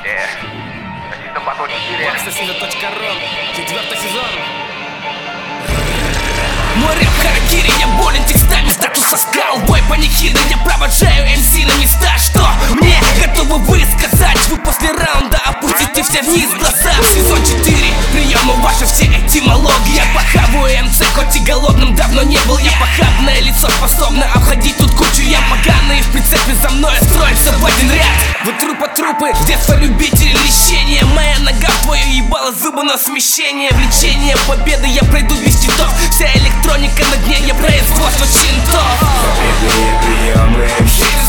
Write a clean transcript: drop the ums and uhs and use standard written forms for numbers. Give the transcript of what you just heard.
Boxasina.ru, 4-й сезон. Мой рэп харакири, я болен текстами статуса скал. Бой панихида, я провожаю МС на места. Что мне готовы высказать? Вы после раунда опустите все вниз глаза. Сезон 4, приемы ваши все этимологии. Я похаваю МС, хоть и голодным давно не был. Я похабное лицо, способно обходить тут кучу. Я поганый в прицепе за мной строится в один ряд. Вы трупы, с детства любители лечения. Моя нога в твое ебало, зубы на смещение. Влечение победы я пройду без читов. Вся электроника на дне, я производство чинтов. Победные приемы